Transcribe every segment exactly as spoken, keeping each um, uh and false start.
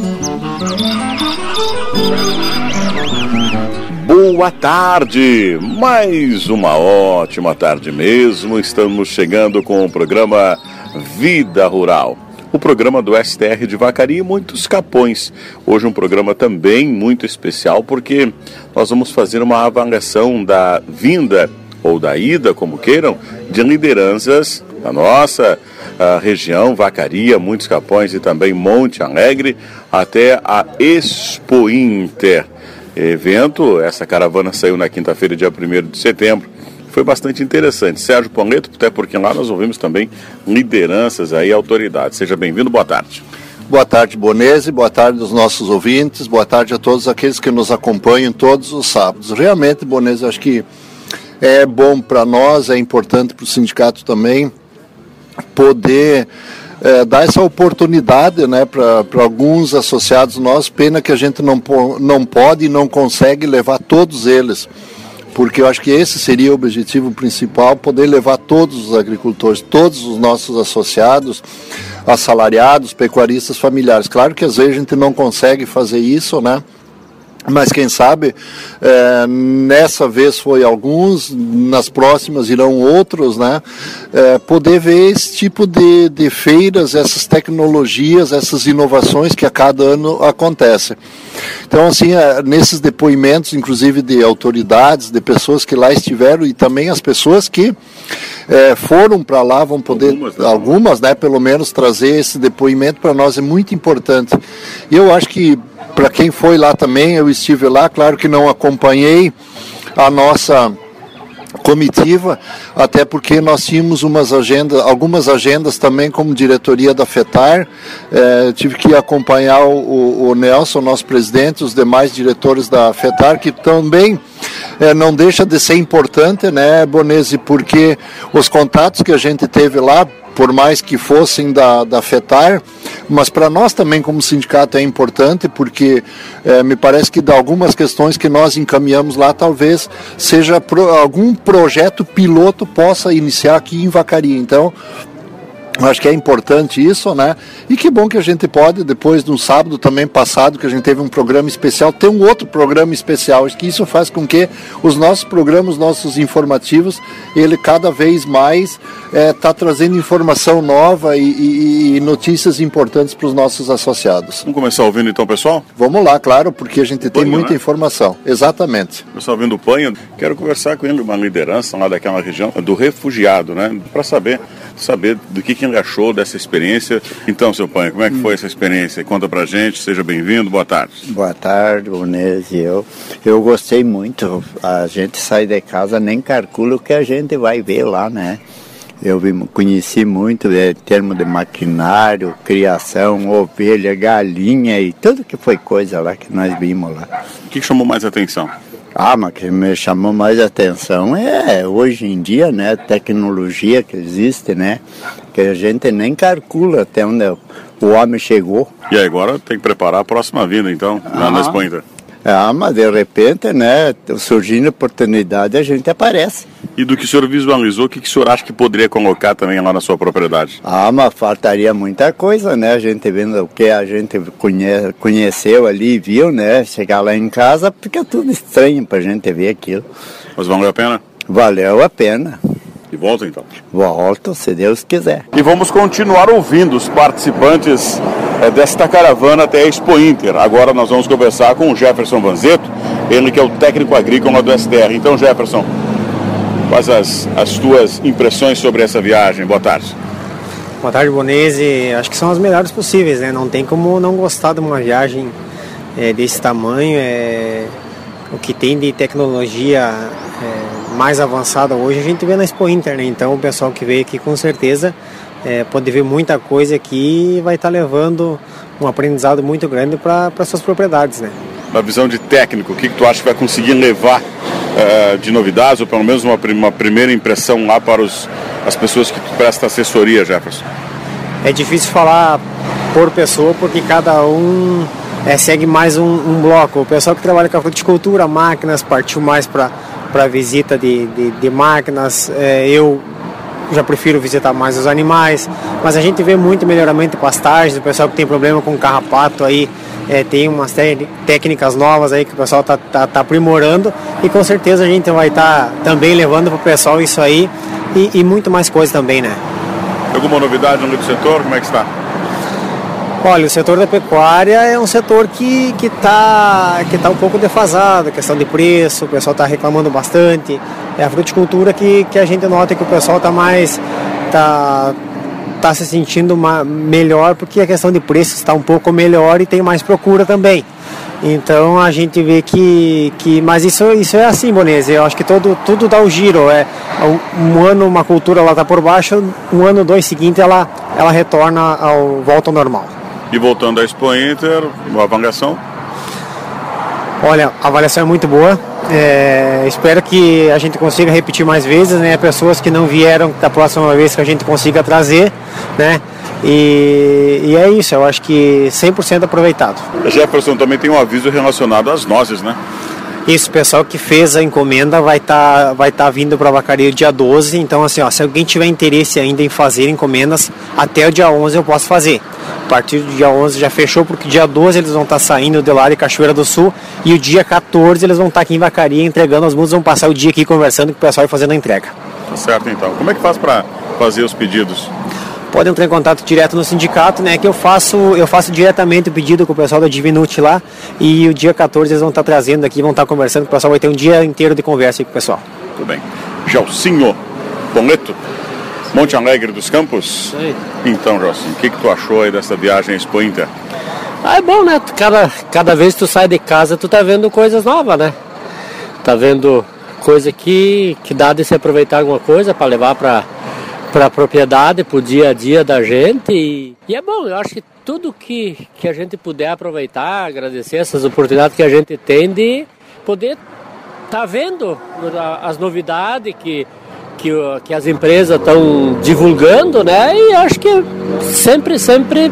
Boa tarde, mais uma ótima tarde mesmo. Estamos chegando com o programa Vida Rural, o programa do S T R de Vacaria e muitos Capões. Hoje um programa também muito especial porque nós vamos fazer uma avaliação da vinda ou da ida, como queiram, de lideranças da nossa a região, Vacaria, Muitos Capões e também Monte Alegre, até a Expo Inter. Evento, essa caravana saiu na quinta-feira, dia primeiro de setembro. Foi bastante interessante. Sérgio Poleto, até porque lá nós ouvimos também lideranças aí, autoridades. Seja bem-vindo, boa tarde. Boa tarde, Bonese, boa tarde aos nossos ouvintes, boa tarde a todos aqueles que nos acompanham todos os sábados. Realmente, Bonese, acho que é bom para nós, é importante para o sindicato também, poder é, dar essa oportunidade, né, para alguns associados nossos. Pena que a gente não, não pode e não consegue levar todos eles, porque eu acho que esse seria o objetivo principal, poder levar todos os agricultores, todos os nossos associados, assalariados, pecuaristas familiares. Claro que às vezes a gente não consegue fazer isso, né? Mas quem sabe, é, nessa vez foi alguns, nas próximas irão outros, né? É, poder ver esse tipo de, de feiras, essas tecnologias, essas inovações que a cada ano acontecem. Então, assim, é, nesses depoimentos, inclusive de autoridades, de pessoas que lá estiveram e também as pessoas que é, foram para lá vão poder, algumas, né? algumas, né, pelo menos, trazer esse depoimento para nós é muito importante. E eu acho que para quem foi lá também, eu estive lá, claro que não acompanhei a nossa comitiva, até porque nós tínhamos umas agendas, algumas agendas também como diretoria da FETAR, é, tive que acompanhar o, o Nelson, nosso presidente, os demais diretores da FETAR, que também é, não deixa de ser importante, né, Bonese, porque os contatos que a gente teve lá, por mais que fossem da, da FETAR, mas para nós também como sindicato é importante, porque é, me parece que de algumas questões que nós encaminhamos lá, talvez seja pro, algum projeto piloto possa iniciar aqui em Vacaria. Então, acho que é importante isso, né? E que bom que a gente pode, depois de um sábado também passado, que a gente teve um programa especial, ter um outro programa especial. Acho que isso faz com que os nossos programas, nossos informativos, ele cada vez mais está é, trazendo informação nova e, e, e notícias importantes para os nossos associados. Vamos começar ouvindo então, pessoal? Vamos lá, claro, porque a gente tem muita, né, informação. Exatamente. Começar ouvindo o Panho, quero conversar com ele, uma liderança lá daquela região, do refugiado, né? Para saber, saber do que, que ele achou dessa experiência. Então, seu Panho, como é que foi essa experiência? Conta pra gente, seja bem-vindo, boa tarde. Boa tarde, Bonese. Eu, eu gostei muito. A gente sai de casa, nem calcula o que a gente vai ver lá, né? Eu vi, conheci muito em termos de maquinário, criação, ovelha, galinha e tudo que foi coisa lá que nós vimos lá. O que chamou mais atenção? Ah, mas o que me chamou mais atenção é, hoje em dia, né, a tecnologia que existe, né, que a gente nem calcula até onde o homem chegou. E agora tem que preparar a próxima vinda, então, lá na Expo Inter. Ah, mas de repente, né, surgindo oportunidade, a gente aparece. E do que o senhor visualizou, o que, que o senhor acha que poderia colocar também lá na sua propriedade? Ah, mas faltaria muita coisa, né? A gente vendo o que a gente conhece, conheceu ali e viu, né? Chegar lá em casa, fica tudo estranho pra gente ver aquilo. Mas valeu a pena? Valeu a pena. E volta então? Volto, se Deus quiser. E vamos continuar ouvindo os participantes é, desta caravana até a Expo Inter. Agora nós vamos conversar com o Jefferson Vanzeto, ele que é o técnico agrícola do S T R. Então, Jefferson, quais as, as tuas impressões sobre essa viagem? Boa tarde. Boa tarde, Bonese. Acho que são as melhores possíveis, né? Não tem como não gostar de uma viagem é, desse tamanho. É, o que tem de tecnologia é, mais avançada hoje a gente vê na Expo Inter, né? Então o pessoal que veio aqui com certeza é, pode ver muita coisa aqui e vai estar tá levando um aprendizado muito grande para suas propriedades, né? Na visão de técnico, o que, que tu acha que vai conseguir levar uh, de novidades, ou pelo menos uma, uma primeira impressão lá para os, as pessoas que prestam assessoria, Jefferson? É difícil falar por pessoa, porque cada um é, segue mais um, um bloco. O pessoal que trabalha com a fruticultura, máquinas, partiu mais para a visita de, de, de máquinas. É, eu já prefiro visitar mais os animais, mas a gente vê muito melhoramento em pastagens, o pessoal que tem problema com carrapato aí, é, tem umas técnicas novas aí que o pessoal está tá, tá aprimorando, e com certeza a gente vai estar tá também levando para o pessoal isso aí e, e muito mais coisa também, né? Alguma novidade no setor? Como é que está? Olha, o setor da pecuária é um setor que que está que tá um pouco defasado, questão de preço, o pessoal está reclamando bastante. É a fruticultura que, que a gente nota que o pessoal está mais tá, tá se sentindo uma, melhor, porque a questão de preço está um pouco melhor e tem mais procura também. Então a gente vê que, que mas isso, isso é assim, Bonese, eu acho que todo, tudo dá o giro, é, um ano uma cultura lá está por baixo, um ano, dois seguinte ela, ela retorna ao volta ao normal. E voltando à Expo Inter, uma avaliação? Olha, a avaliação é muito boa, é, espero que a gente consiga repetir mais vezes, né, pessoas que não vieram, da próxima vez que a gente consiga trazer, né, e, e é isso, eu acho que cem por cento aproveitado. Jefferson, também tem um aviso relacionado às nozes, né? Isso, o pessoal que fez a encomenda vai estar tá, vai tá vindo para a vacaria dia doze, então assim, ó, se alguém tiver interesse ainda em fazer encomendas, até o dia onze eu posso fazer. A partir do dia onze já fechou, porque dia doze eles vão estar tá saindo de lá de Cachoeira do Sul, e o dia quatorze eles vão estar tá aqui em Vacaria entregando as mudas, vão passar o dia aqui conversando com o pessoal e fazendo a entrega. Tá certo, então. Como é que faz para fazer os pedidos? Podem entrar em contato direto no sindicato, né, que eu faço, eu faço diretamente o pedido com o pessoal da Divinute lá, e o dia quatorze eles vão estar trazendo aqui, vão estar conversando com o pessoal, vai ter um dia inteiro de conversa aí com o pessoal. Tudo bem. Gelsinho Bonleto, Monte Alegre dos Campos. Sim. Então, Gelsinho, o que, que tu achou aí dessa viagem à Expo Inter? Ah, é bom, né? Cada, cada vez que tu sai de casa, tu tá vendo coisas novas, né? Tá vendo coisa que, que dá de se aproveitar alguma coisa para levar para para a propriedade, para o dia a dia da gente, e, e é bom, eu acho que tudo que, que a gente puder aproveitar, agradecer essas oportunidades que a gente tem de poder estar tá vendo as novidades que, que, que as empresas estão divulgando, né, e acho que sempre, sempre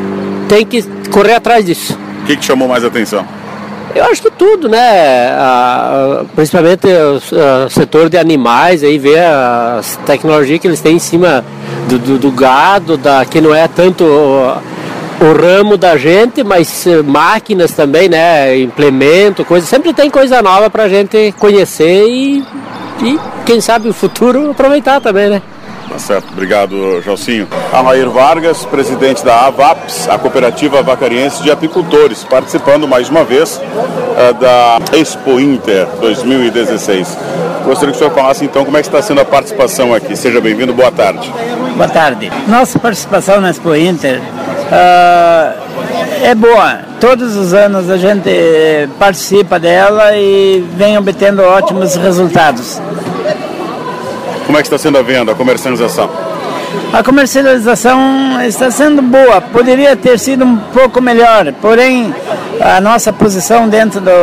tem que correr atrás disso. O que, que chamou mais atenção? Eu acho que tudo, né? A, principalmente o, o setor de animais, aí ver a tecnologia que eles têm em cima do, do, do gado, da, que não é tanto o, o ramo da gente, mas máquinas também, né? Implemento, coisa. Sempre tem coisa nova pra gente conhecer e, e quem sabe o futuro aproveitar também, né? Tá certo, obrigado, Gelsinho. Alair Vargas, presidente da AVAPS, a Cooperativa Vacariense de Apicultores, participando mais uma vez uh, da Expo Inter dois mil e dezesseis. Gostaria que o senhor falasse então como é que está sendo a participação aqui. Seja bem-vindo, boa tarde. Boa tarde. Nossa participação na Expo Inter uh, é boa. Todos os anos a gente participa dela e vem obtendo ótimos resultados. Como é que está sendo a venda, a comercialização? A comercialização está sendo boa, poderia ter sido um pouco melhor, porém a nossa posição dentro do,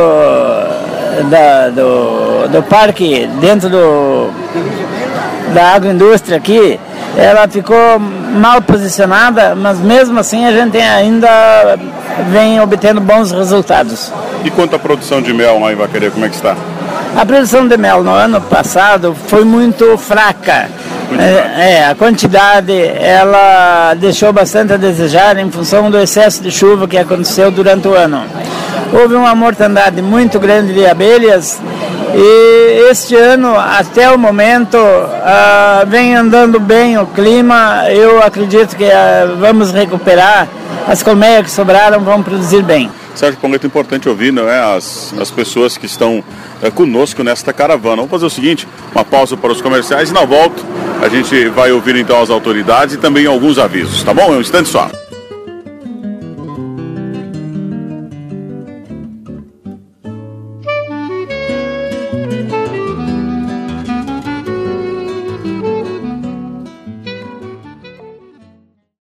da, do, do parque, dentro do, da agroindústria aqui, ela ficou mal posicionada, mas mesmo assim a gente ainda vem obtendo bons resultados. E quanto à produção de mel lá em Vacaria, como é que está? A produção de mel no ano passado foi muito fraca. Muito é, é, a quantidade ela deixou bastante a desejar em função do excesso de chuva que aconteceu durante o ano. Houve uma mortandade muito grande de abelhas e este ano, até o momento, uh, vem andando bem o clima. Eu acredito que uh, vamos recuperar. As colmeias que sobraram vão produzir bem. Sérgio Bonleto, é importante ouvir, não é, as, as pessoas que estão é, conosco nesta caravana. Vamos fazer o seguinte, uma pausa para os comerciais e na volta a gente vai ouvir então as autoridades e também alguns avisos, tá bom? É um instante só.